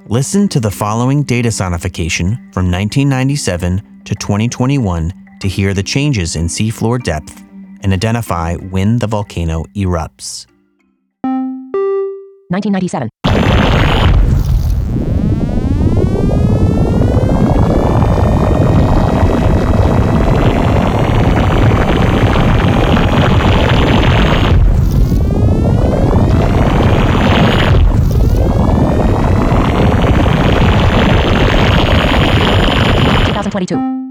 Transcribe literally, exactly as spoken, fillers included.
Listen to the following data sonification from nineteen ninety-seven to twenty twenty-one to hear the changes in seafloor depth and identify when the volcano erupts. nineteen ninety-seven. twenty twenty-two.